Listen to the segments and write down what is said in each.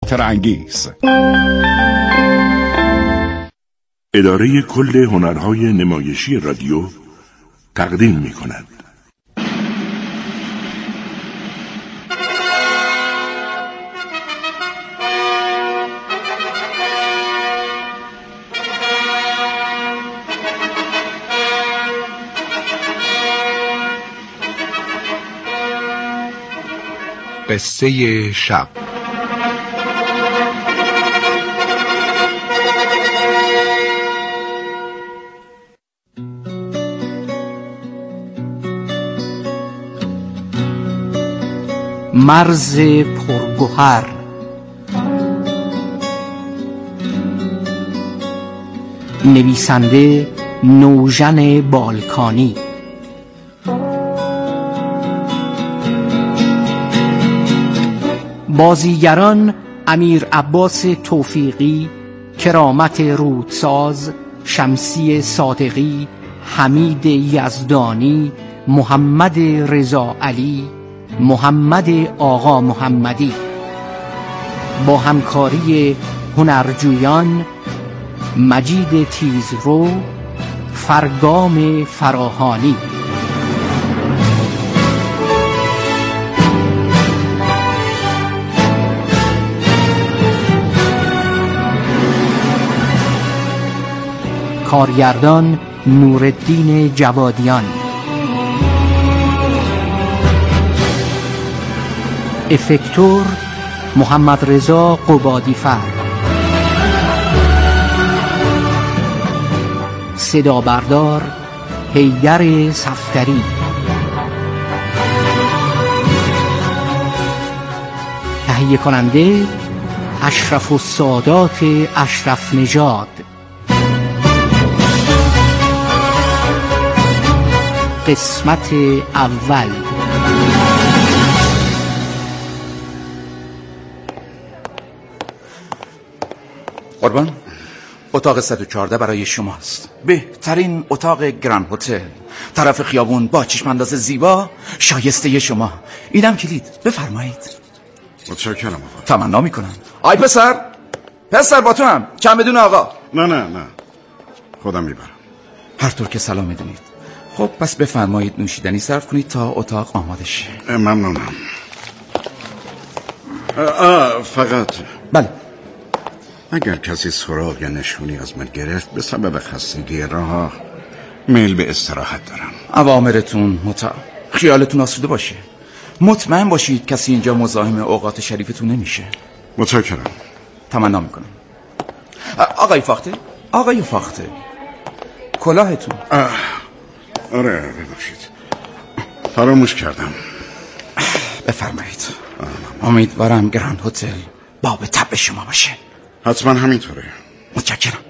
خاطر انگیز. اداره کل هنرهای نمایشی رادیو تقدیم می‌کند. قصه شب. مرز پرگوهر. نویسنده نوژن بالکانی. بازیگران امیر عباس توفیقی، کرامت رودساز، شمسی صادقی، حمید یزدانی، محمد رضا علی، محمد آقا محمدی. با همکاری هنرجویان مجید تیزرو، فرگام فراهانی. کارگردان نورالدین جوادیان. افکتور محمد رضا قبادیفر. صدا بردار حیدر صفدری. تهیه کننده اشرف السادات اشرف نژاد. قسمت اول. قربان، اتاق 114 برای شماست. بهترین اتاق گرند هتل، طرف خیابون، با چشم انداز زیبا، شایسته شما. اینم کلید، بفرمایید. متشکرم آقا. تمنا میکنم. آی پسر با تو هم. چند بدون آقا؟ نه خودم میبرم. هر طور که سلام میدونید. خب پس بفرمایید نوشیدنی صرف کنید تا اتاق آماده شه. ممنونم. فقط بله، اگر کسی سراغ یا نشونی از من گرفت به سبب خستگی راه، میل به استراحت دارم. اوامرتون مطاع. خیالتون آسوده باشه. مطمئن باشید کسی اینجا مزاحم اوقات شریفتون نمیشه. متشکرم. تمنا میکنم. آقای فاخته کلاهتون. آره ببخشید، فراموش کردم. بفرمایید. امیدوارم گرند هتل باب طبع شما باشه. حتما همینطوره. متشکرم.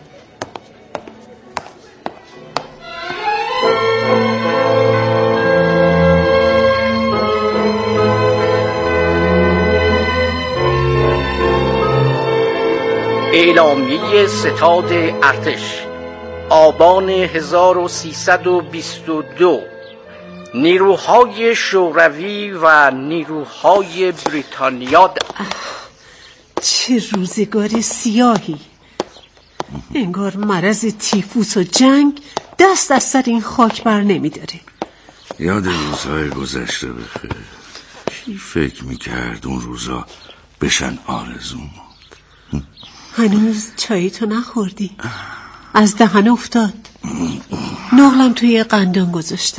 اعلامیه ستاد ارتش آبان 1322. نیروهای شوروی و نیروهای بریتانیا. چه روزگار سیاهی. انگار مرض تیفوس و جنگ دست از سر این خاک بر نمی داره. یاد روزهای گذشته بخیر. کی فکر میکرد اون روزا بشن آرزوم؟ هنوز چایی تو نخوردی؟ از دهن افتاد. نقلم توی قندان گذاشتم.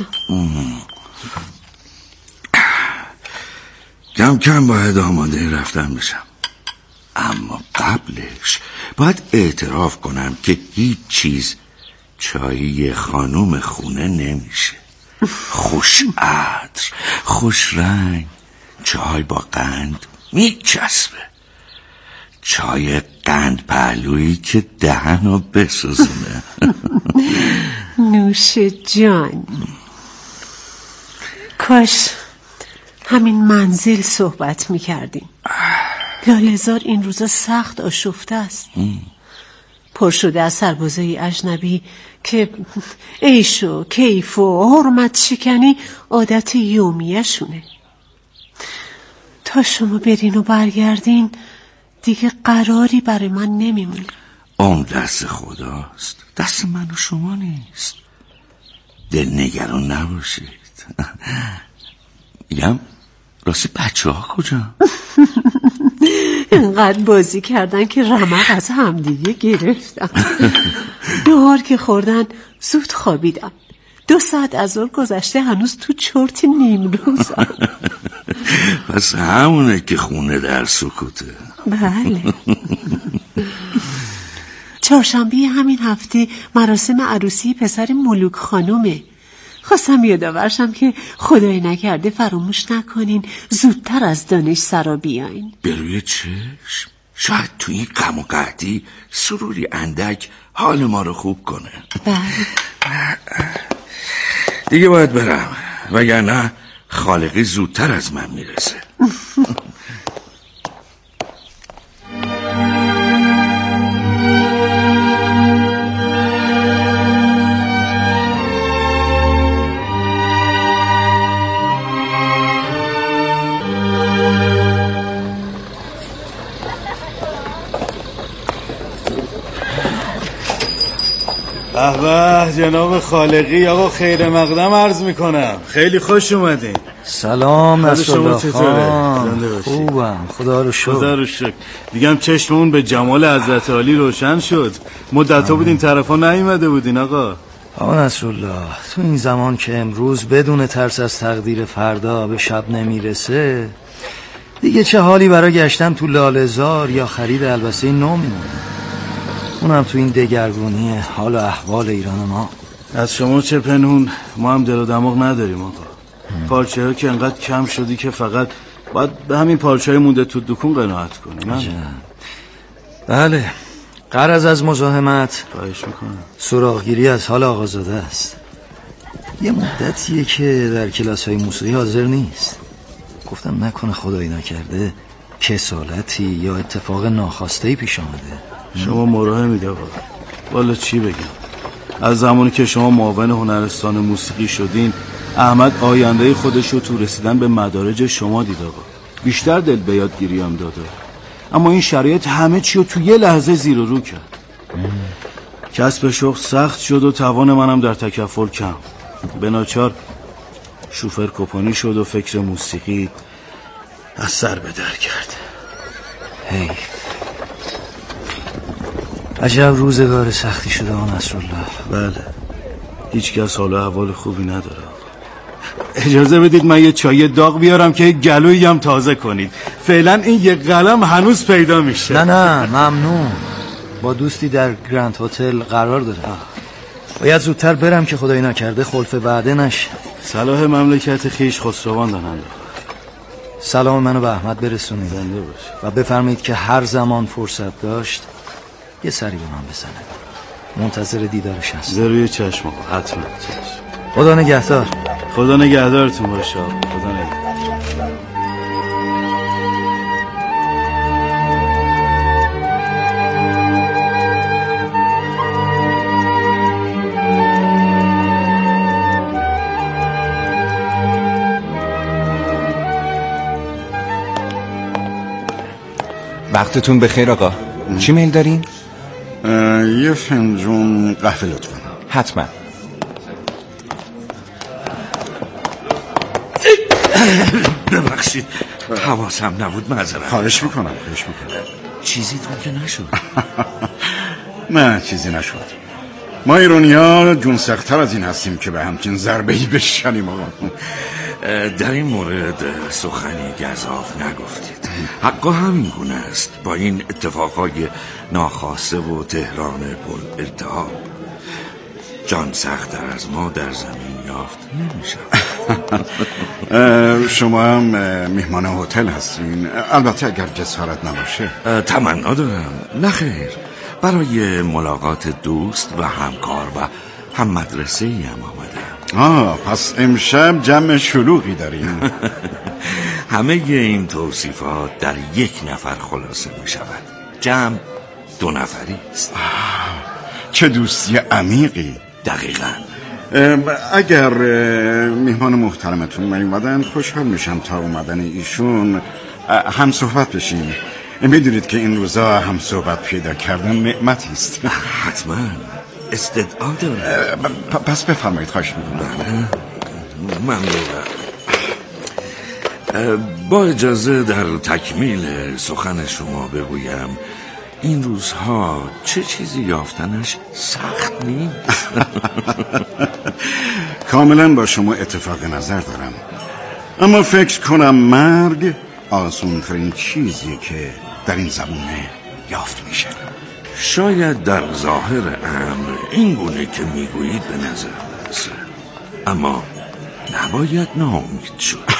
کم کم باید آماده رفتن بشم، اما قبلش باید اعتراف کنم که هیچ چیز چایی خانوم خونه نمیشه. خوش عطر، خوش رنگ، چای با قند میچسبه. چای قند پهلویی که دهنو بسوزونه. نوش جان. کاش همین منزل صحبت میکردیم. لاله‌زار این روزا سخت آشفته است. پر شده از سربازای اجنبی که عیش و کیف و حرمت شکنی عادت یومیه شونه. تا شما برین و برگردین دیگه قراری برای من نمیمونه. اون دست خداست، دست من و شما نیست. دل نگران نباشید. میگم راستی بچه ها کجا؟ اینقدر بازی کردن که رمق از همدیگه گرفتم. نهار که خوردن زود خوابیدم. 2 ساعت از ظهر گذشته هنوز تو چرت نیمروزم. پس همونه که خونه در سکوته. بله. چهارشنبه همین هفته مراسم عروسی پسر ملوک خانومه. خواستم یادآورشم که خدای نکرده فراموش نکنین زودتر از دانش سرا بیاین. به روی چشم. شاید تو این غم و قحطی سروری اندک حال ما رو خوب کنه. بله. دیگه باید برم وگرنه خالقی زودتر از من میرسه. به جناب خالقی، آقا خیر مقدم عرض میکنم. خیلی خوش اومدین. سلام نصرالله خان. خوبم خدا رو شکر. خدا رو شکر. دیگه هم چشممون به جمال حضرت عالی روشن شد. مدت‌ها بود این طرفا نیومده بودین آقا. آقا نصرالله، تو این زمان که امروز بدون ترس از تقدیر فردا به شب نمیرسه، دیگه چه حالی برای گشتن تو لاله‌زار یا خرید البسه نو میمونه؟ اونم تو این دگرگونی حال و احوال ایران ما. از شما چه پنهون، ما هم دل و دماغ نداریم آقا. پارچه ها که انقدر کم شدی که فقط باید به همین پارچه های مونده تو دکون قناعت کنیم. بله، غرض از مزاحمت خواهش میکنم سراغگیری از حال آقازاده است. یه مدتیه که در کلاس های موسیقی حاضر نیست. گفتم نکنه خدایی نکرده کسالتی یا اتفاق ناخواسته‌ای پیش آمده. شما مراهمید آقا. والا چی بگم، از زمانی که شما معاون هنرستان موسیقی شدین احمد آینده خودش رو تو رسیدن به مدارج شما دید آقا. بیشتر دل به یادگیری هم داده، اما این شرایط همه چی رو تو یه لحظه زیر و رو کرد. کسب شغل سخت شد و توان منم در تکفل کم. به ناچار شوفر کپانی شد و فکر موسیقی از سر به در کرد. هی عجب روزگار سختی شده آن نصرالله. بله، هیچ کس حال و احوال خوبی نداره. اجازه بدید من یه چای داغ بیارم که گلویی هم تازه کنید. فعلا این یک قلم هنوز پیدا میشه. نه ممنون. با دوستی در گرند هتل قرار دارم. باید زودتر برم که خدایی نکرده خلف وعده نشه. صلاح مملکت خیش خسروان داننده. سلام منو به احمد برسونید زنده باش و بفرمایید که هر زمان فرصت داشت یه سری به من بزنه. منتظر دیدارش هستم. روی چشم آقا، حتما چشم. خدا نگهدار. خدا نگهدارتون باشه. خدا نگهدار. وقتتون بخیر آقا. چی میل دارین؟ یه فنجون قهوه لطفا. حتما. ببخشید حواسم نبود، معذرت. خواهش میکنم. چیزیتون که نشد؟ نه چیزی نشد. ما ایرانی‌ها جون سخت‌تر از این هستیم که به همچین ضربه‌ای بشکنیم آقا. در این مورد سخنی گزاف نگفتید. حقا همین گونه است. با این اتفاقهای ناخواسته و تهران پر التهاب جان سخت‌تر از ما در زمین یافت نمیشه. شما هم میهمان هتل هستین؟ البته اگر جسارت نباشه. تمنا دارم. نخیر، برای ملاقات دوست و همکار و هم مدرسه ای هم آمدم. پس امشب جمع شلوغی داریم. همه این توصیفات در یک نفر خلاصه می شود. جمع 2 نفری است. چه دوستی عمیقی. دقیقاً. اگر میهمان محترمتون میومدن خوشحال میشم تا اومدن ایشون هم صحبت بشیم. میدونید که این روزا هم صحبت پیدا کردن نعمتی است. حتما استدعا داره. پس بفرمایید، خواهش میکنم. ممنونم. با اجازه در تکمیل سخن شما بگویم این روزها چه چیزی یافتنش سخت نیست. کاملا با شما اتفاق نظر دارم، اما فکر کنم مرگ آسونترین چیزی که در این زمانه یافت میشه. شاید در ظاهر امر این گونه که میگویید به نظر برسه، اما نباید ناامید شد.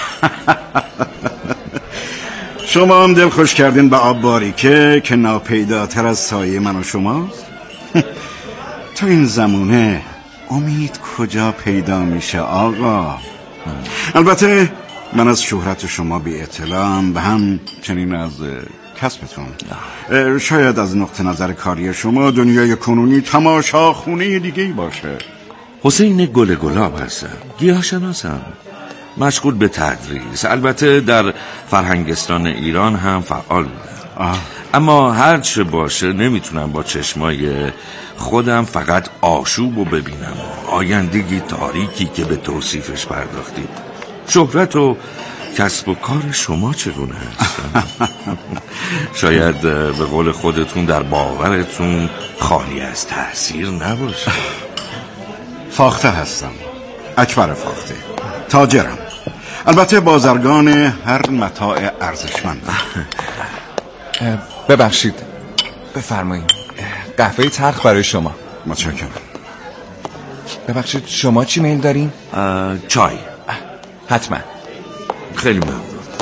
شما هم دل خوش کردین به آب باریکه که ناپیداتر از سایه من و شماست. تا این زمونه امید کجا پیدا میشه آقا؟ البته من از شهرت شما بی اطلاعم و هم چنین از کسبتون. شاید از نقطه نظر کاری شما دنیای کنونی تماشا خونه دیگه باشه. حسین گل گلاب هستم، گیاهشناسم، مشغول به تدریس. البته در فرهنگستان ایران هم فعال بودم. اما هر چه باشه نمیتونم با چشمای خودم فقط آشوب رو ببینم. آیندگی تاریکی که به توصیفش پرداختید. شهرت و کسب و کار شما چگونه هست؟ شاید به قول خودتون در باورتون خالی از تأثیر نباشه. فاخته هستم، اکبر فاخته، تاجرم، البته بازرگان هر متاع ارزشمند. ببخشید، بفرمایید. قهوه تلخ برای شما. متشکرم. ببخشید شما چی میل دارین؟ چای. حتما. خیلی ممنون.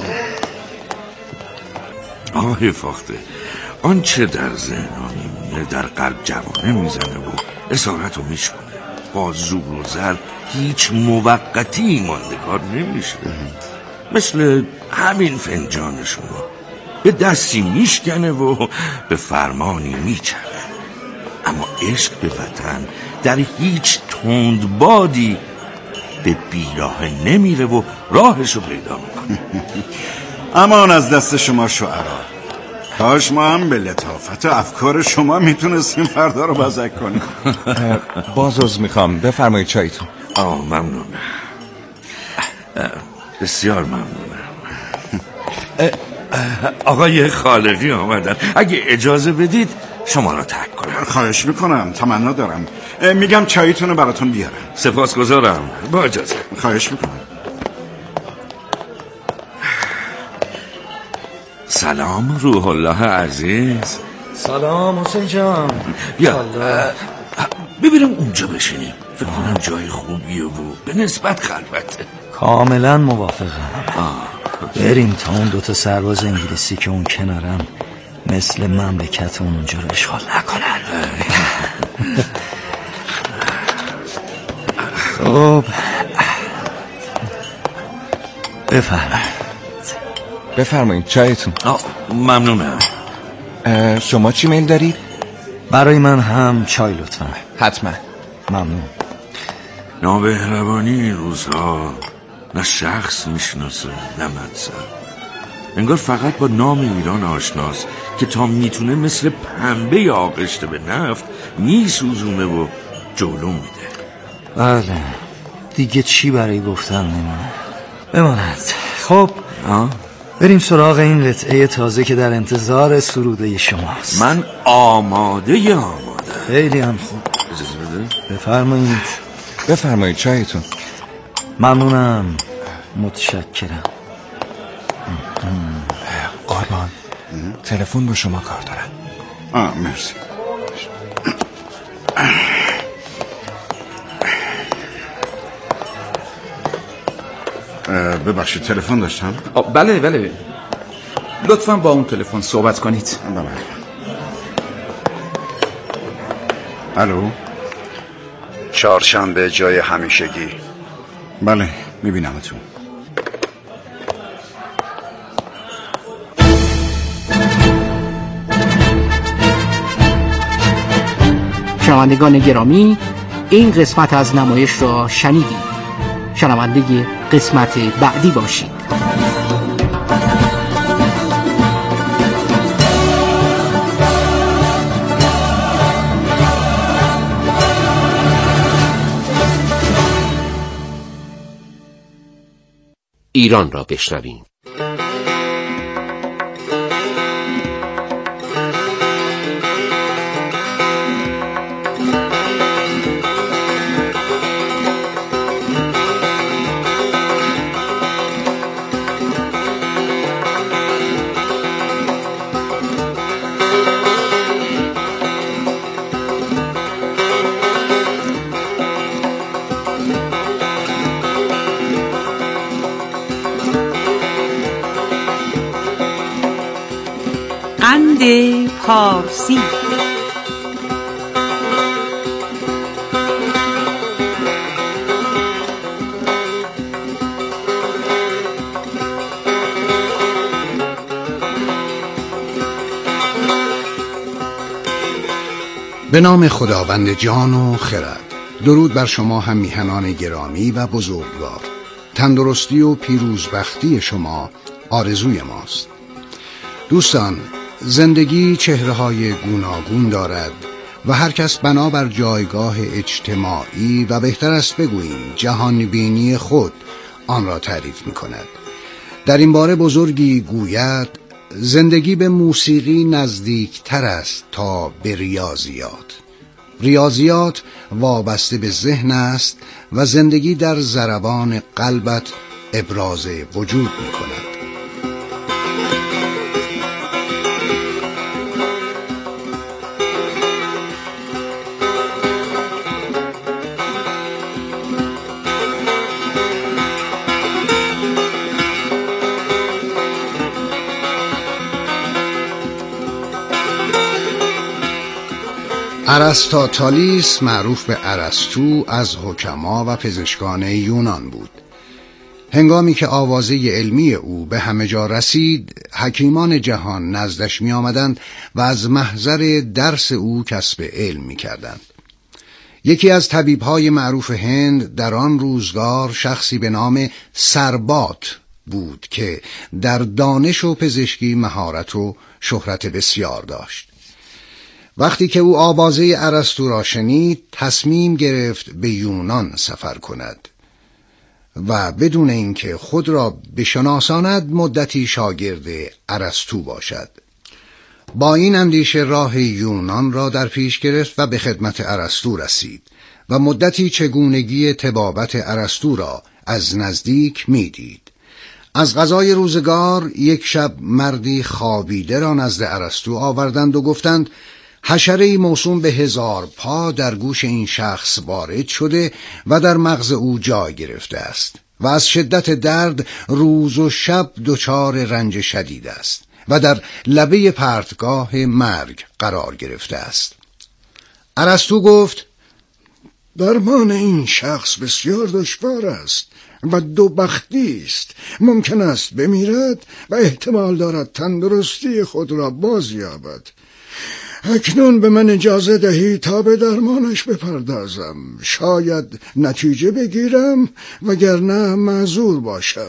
آقای فاخته، آنچه در ذهن میمونه در قلب جوانه میزنه و اسارت رو میشونه. با زور و زر هیچ موقتی ماندگار نمیشه. مثل همین فنجان شما به دستی میشکنه و به فرمانی میچره. اما عشق به وطن در هیچ تندبادی به بیراه نمیره و راهشو پیدا میکنه. امان از دست شما شعرا. کاش ما هم به لطافت و افکار شما میتونستیم فردا رو بزک کنیم. باز میخوام، بفرمایید چایتون. ممنونم، بسیار ممنونم. آقای خالقی آمدن، اگه اجازه بدید شما را ترک کنم. خواهش میکنم، تمنا دارم. میگم چایتون رو براتون بیارم. سپاسگزارم، با اجازه. خواهش میکنم. سلام روح الله عزیز. سلام حسین جان. بیا ببینم اونجا بشینیم. فکر کنم جای خوبیه و به نسبت خلوته. کاملا موافقم. بریم تا اون دوتا سرباز انگلیسی که اون کنارم مثل مملکت اونجا رو اشغال نکنن. خب بفرمایید چایتون. ممنونم. شما چی میل دارید؟ برای من هم چای لطفا. حتما. ممنون. نابهروانی این روزها نه شخص میشناسه نه منصب. انگار فقط با نام ایران آشناست که تا میتونه مثل پنبه آغشته به نفت میسوزونه و جلو میده. بله دیگه چی برای گفتن نمونه. بماند. خب بریم سراغ این قطعه تازه که در انتظار سروده شماست. من آماده. خیلی هم خوب. اجازه بده. بفرمایید چایتون. ممنونم. متشکرم. قربان تلفن با شما کار دارم. مرسی. ببخشید تلفن داشتم؟ بله لطفاً با اون تلفن صحبت کنید. الو. چهارشنبه جای همیشگی. بله میبینمتون. شنوندگان گرامی، این قسمت از نمایش را شنیدید. شنونده قسمت بعدی باشید. ایران را بشنویم. قند پارسی. به نام خداوند جان و خرد. درود بر شما هم میهنان گرامی و بزرگوار. تندرستی و پیروزبختی شما آرزوی ماست. دوستان، زندگی چهره‌های گوناگون دارد و هر کس بنابر جایگاه اجتماعی و بهتر است بگوییم جهانبینی خود آن را تعریف می‌کند. در این باره بزرگی گوید زندگی به موسیقی نزدیکتر است تا به ریاضیات. ریاضیات وابسته به ذهن است و زندگی در ضربان قلبت ابراز وجود می‌کند. ارسطاطالیس معروف به ارسطو از حکما و پزشکان یونان بود. هنگامی که آوازه علمی او به همه جا رسید، حکیمان جهان نزدش می آمدند و از محضر درس او کسب علم می کردند. یکی از طبیبهای معروف هند در آن روزگار شخصی به نام سربات بود که در دانش و پزشکی مهارت و شهرت بسیار داشت. وقتی که او آوازه ارسطو را شنید، تصمیم گرفت به یونان سفر کند و بدون اینکه خود را بشناساند مدتی شاگرد ارسطو باشد. با این اندیشه راه یونان را در پیش گرفت و به خدمت ارسطو رسید و مدتی چگونگی طبابت ارسطو را از نزدیک میدید. از قضای روزگار یک شب مردی خوابیده را نزد ارسطو آوردند و گفتند حشره‌ای موسوم به 1000 پا در گوش این شخص وارد شده و در مغز او جای گرفته است و از شدت درد روز و شب دچار رنج شدید است و در لبه پرتگاه مرگ قرار گرفته است. ارسطو گفت درمان این شخص بسیار دشوار است و دوبختی است. ممکن است بمیرد و احتمال دارد تندرستی خود را بازیابد. اکنون به من اجازه دهید تا به درمانش بپردازم. شاید نتیجه بگیرم وگرنه معذور باشم.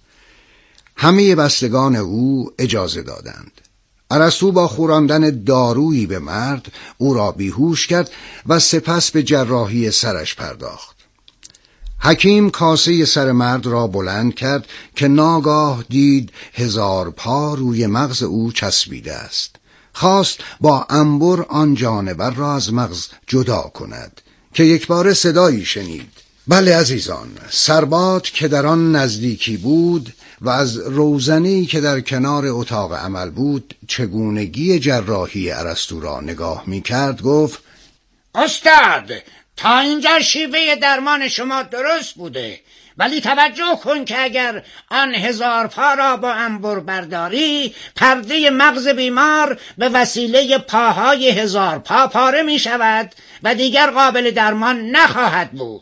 همه بستگان او اجازه دادند. ارسطو با خوراندن دارویی به مرد او را بیهوش کرد و سپس به جراحی سرش پرداخت. حکیم کاسه سر مرد را بلند کرد که ناگاه دید 1000 پا روی مغز او چسبیده است. خواست با انبر آن جانور را از مغز جدا کند که یکباره صدایی شنید. بله عزیزان، سربات که در آن نزدیکی بود و از روزنی که در کنار اتاق عمل بود چگونگی جراحی ارسطو را نگاه می کرد گفت استاد، تا اینجا شیوه درمان شما درست بوده، ولی توجه کن که اگر آن 1000 پا را با انبر برداری، پرده مغز بیمار به وسیله پاهای 1000 پا پاره می شود و دیگر قابل درمان نخواهد بود.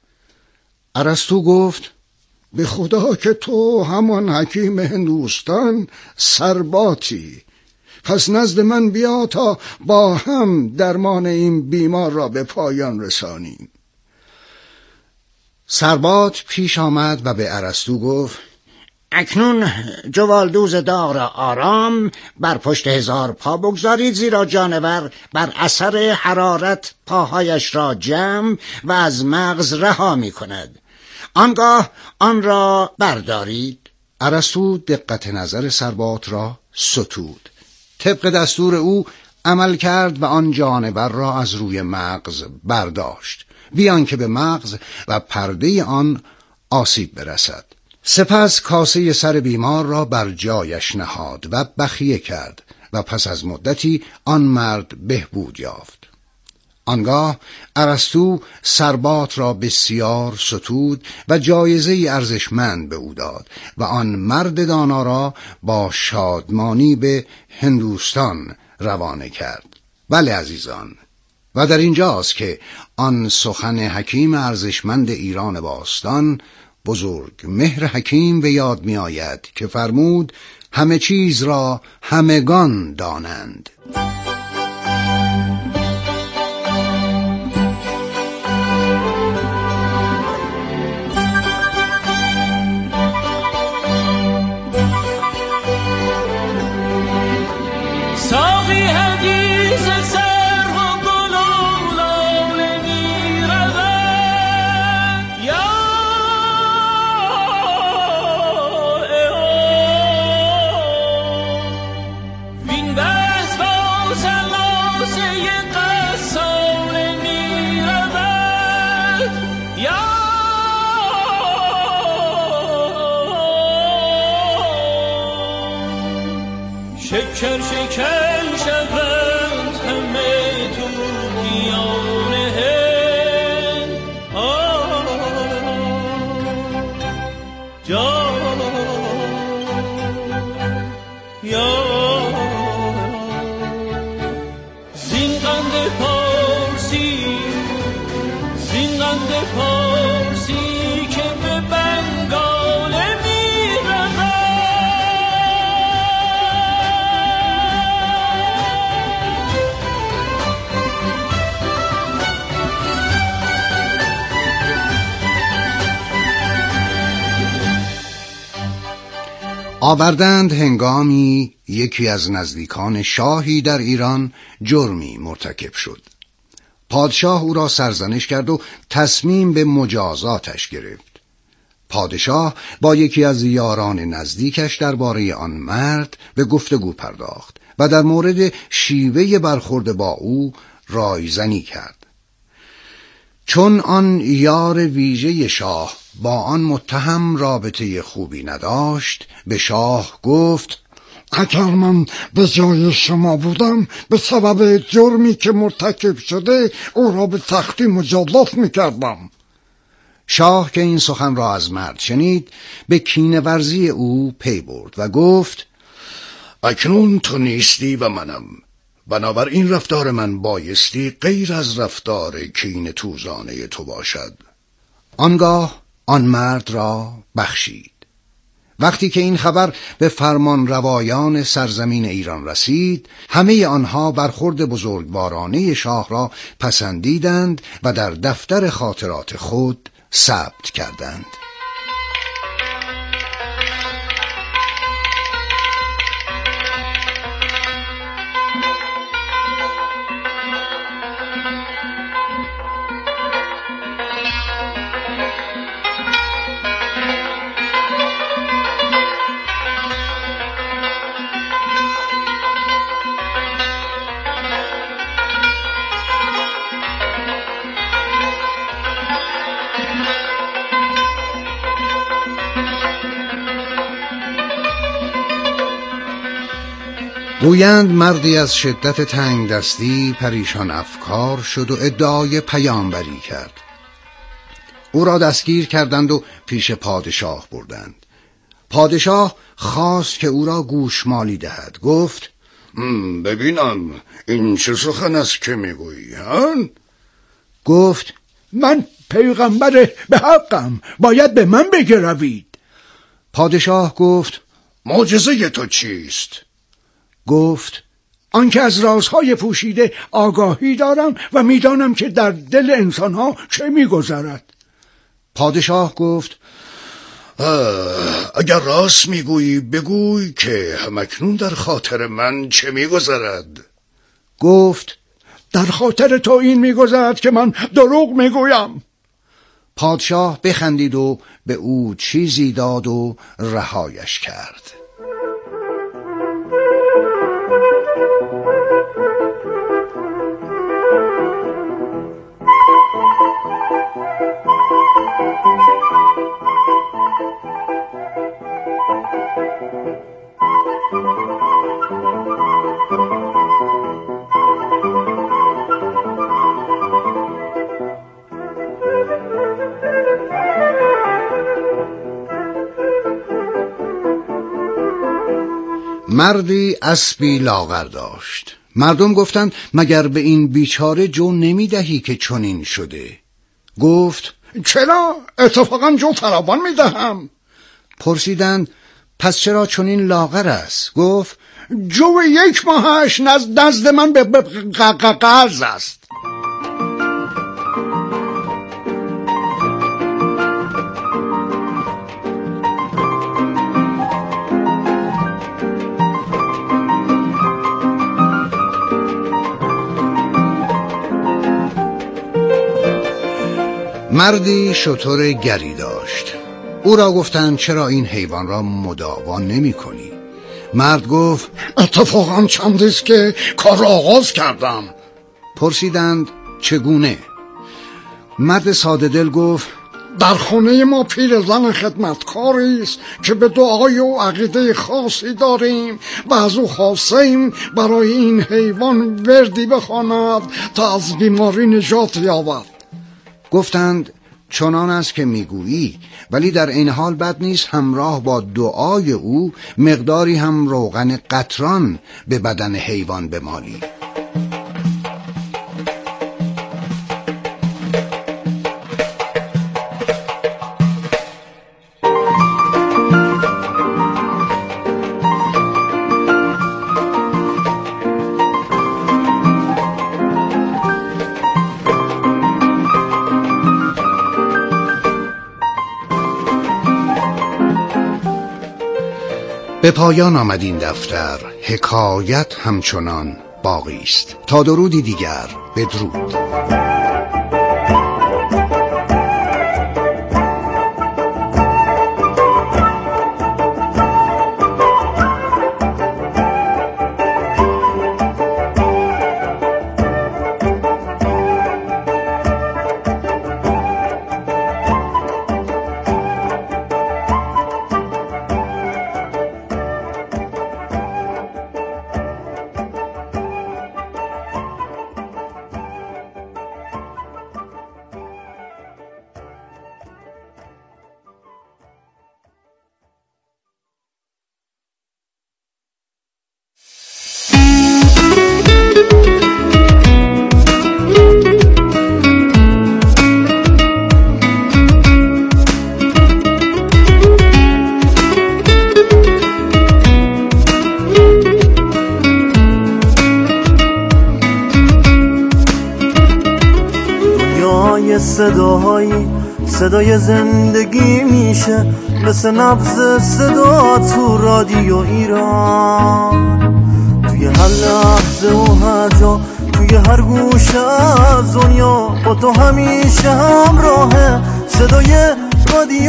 ارسطو گفت به خدا که تو همان حکیم هندوستان سرباتی، پس نزد من بیا تا با هم درمان این بیمار را به پایان رسانیم. سربات پیش آمد و به ارسطو گفت اکنون جوالدوز داغ را آرام بر پشت 1000 پا بگذارید، زیرا جانور بر اثر حرارت پاهایش را جمع و از مغز رها می کند. آنگاه آن را بردارید. ارسطو دقت نظر سرباط را ستود. طبق دستور او عمل کرد و آن جانور را از روی مغز برداشت، بیان که به مغز و پرده آن آسیب برسد. سپس کاسه سر بیمار را بر جایش نهاد و بخیه کرد و پس از مدتی آن مرد بهبود یافت. آنگاه ارسطو سرباط را بسیار ستود و جایزه ارزشمند به او داد و آن مرد دانا را با شادمانی به هندوستان روانه کرد. بله عزیزان، و در اینجاست که آن سخن حکیم ارزشمند ایران باستان، بزرگ مهر حکیم، به یاد می آید که فرمود همه چیز را همگان دانند. شکر شکر شبرند همه تو دیانه جا یا زینقند پارسی که به بنگاله می رود. آوردند هنگامی یکی از نزدیکان شاهی در ایران جرمی مرتکب شد. پادشاه او را سرزنش کرد و تصمیم به مجازاتش گرفت. پادشاه با یکی از یاران نزدیکش درباره آن مرد به گفتگو پرداخت و در مورد شیوه برخورد با او رایزنی کرد. چون آن یار ویژه شاه با آن متهم رابطه خوبی نداشت، به شاه گفت اگر من به جای شما بودم به سبب جرمی که مرتکب شده او را به سختی مجازات میکردم. شاه که این سخن را از مرد شنید به کینه ورزی او پی برد و گفت اکنون تو نیستی و منم، بنابراین رفتار من بایستی غیر از رفتار کینه توزانه تو باشد. آنگاه آن مرد را بخشید. وقتی که این خبر به فرمان روایان سرزمین ایران رسید، همه آنها برخورد بزرگوارانه شاه را پسندیدند و در دفتر خاطرات خود ثبت کردند. گویند مردی از شدت تنگ دستی پریشان افکار شد و ادعای پیامبری کرد. او را دستگیر کردند و پیش پادشاه بردند. پادشاه خواست که او را گوشمالی دهد. گفت ببینم این چه سخن است که میگویی؟ گفت من پیغمبر به حقم، باید به من بگروید. پادشاه گفت معجزه تو چیست؟ گفت آنکه از رازهای پوشیده آگاهی دارم و میدانم که در دل انسانها چه میگذرد. پادشاه گفت اگر راست میگویی بگوی که همکنون در خاطر من چه میگذرد؟ گفت در خاطر تو این میگذرد که من دروغ میگویم. پادشاه بخندید و به او چیزی داد و رهایش کرد. مردی اسبی لاغر داشت. مردم گفتند مگر به این بیچاره جو نمیدهی که چنین شده؟ گفت چرا؟ اتفاقا جو فراوان میدهم. پرسیدند پس چرا چنین لاغر است؟ گفت جو 1 ماهش نزد من به قرض است. مردی شتر گری داشت. او را گفتند چرا این حیوان را مداوا نمی کنی؟ مرد گفت اتفاقا چندی است که کار را آغاز کردم. پرسیدند چگونه؟ مرد ساده دل گفت در خانه ما پیرزن خدمتکاری است که به دعای و عقیده خاصی داریم و از او خواستیم برای این حیوان وردی بخواند تا از بیماری نجات یابد. گفتند چنان است که میگویی، ولی در این حال بد نیست همراه با دعای او مقداری هم روغن قطران به بدن حیوان بمالی. به پایان آمد این دفتر. حکایت همچنان باقی است. تا درودی دیگر، بدرود. صدای زندگی میشه مثل نبض صدا تو رادیو ایران. توی هر لحظه و هر جا، توی هر گوشه از دنیا، با تو همیشه همراهه صدای رادیو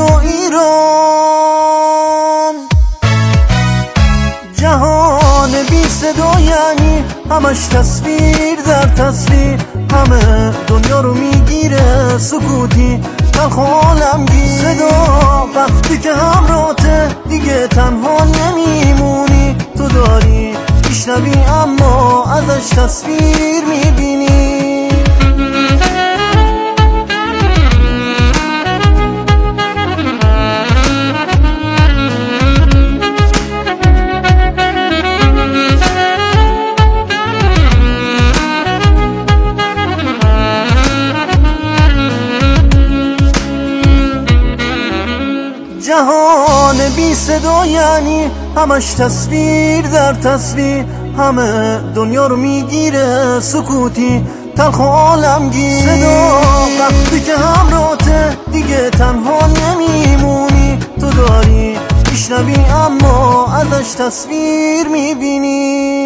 ایران. جهان بی صدا یعنی همش تصویر در تصویر، همه دنیا رو میگیره سکوتی تلخ عالمگیر. صدا وقتی که همراهته دیگه تنها نمیمونی، تو داری میشنوی اما ازش تصویر میبینی. جهان بی صدا یعنی همش تصویر در تصویر، همه دنیا رو میگیره سکوتی تلخ عالمگیر. صدا وقتی که همراهته دیگه تنها نمیمونی، تو داری میشنوی اما ازش تصویر میبینی.